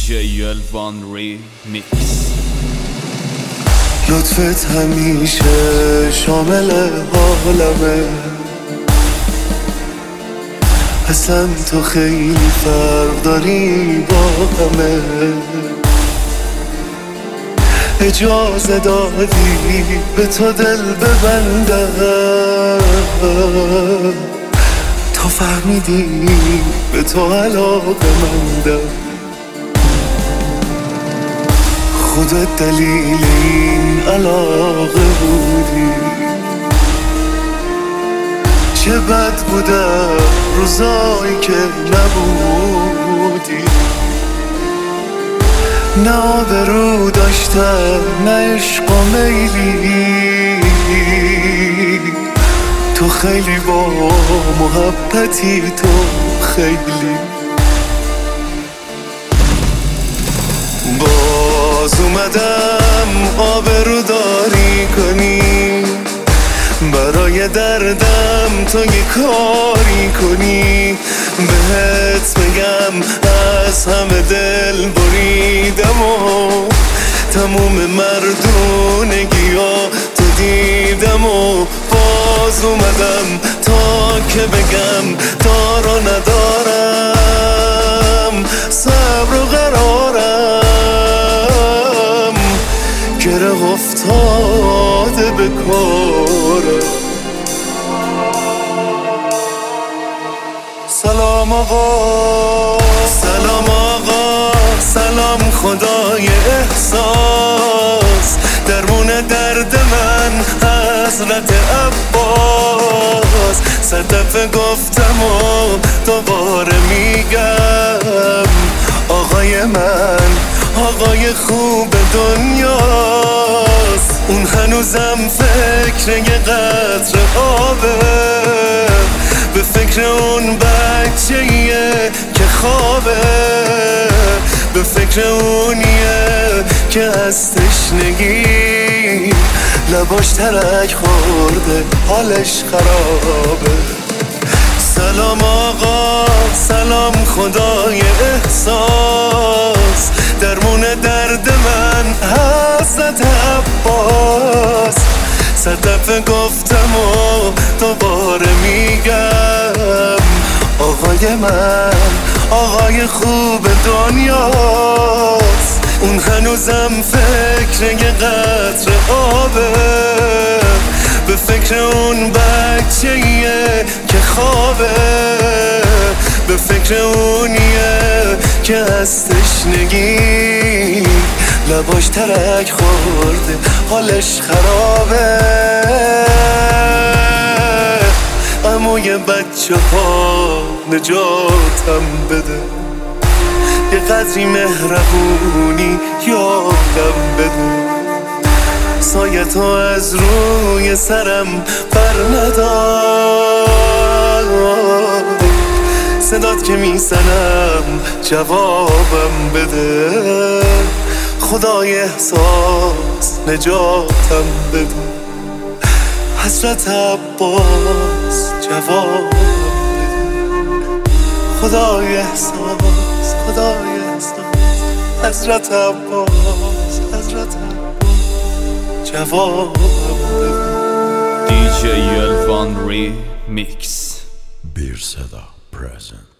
Elvan Remix. لطفت همیشه شامل حالمه، اصلا تو خیلی فرق داری با همه. اجازه دادی به تو دل ببندم، تا فهمیدی به تو علاقه مندم. خودت دلیل این علاقه بودی، چه بد بودم روزایی که نبودی. نه آبرو داشتم نه عشق و میلی، تو خیلی با محبتی، تو خیلی. باز اومدم آبرو داری کنی، برای دردم تو یه کاری کنی. بهت بگم از همه دل بریدم و تموم مردونگیا تو دیدم و باز اومدم تا که بگم دارا ندارم، صبر و قرارم، گره افتاده به کارم. سلام آقا، سلام آقا، سلام خدای احساس، درمون درد من حضرت عباس. صد دفعه گفتم و دوباره میگم، آقای من آقای خوب دنیاست. اون هنوزم فکر یه قطره آبه، به فکر اون بچه‌ایه که خوابه، به فکر اونیه که از تشنگی لباش ترک خورده حالش خرابه. سلام آقا، سلام خدای احساس، درمون درد من حضرت عباس. صد دفعه گفتم و دوباره میگم، آقای من آقای خوب دنیاست. اون هنوزم فکر یه قطره آبه، به فکر اون بچه‌ایه که خوابه، به فکر اونیه که از تشنگی لباش ترک خورده حالش خرابه. عموی بچه ها نجاتم بده، یه قدری مهربونی یادم بده. سایه تو از روی سرم بر ندار، صدات که میزنم جوابم بده. خدای احساس نجاتم بده، حضرت عباس جوابم بده. خدای احساس، خدای احساس، حضرت عباس، حضرت عباس جوابم بده. DJ Elvan Remix. Bir Seda present.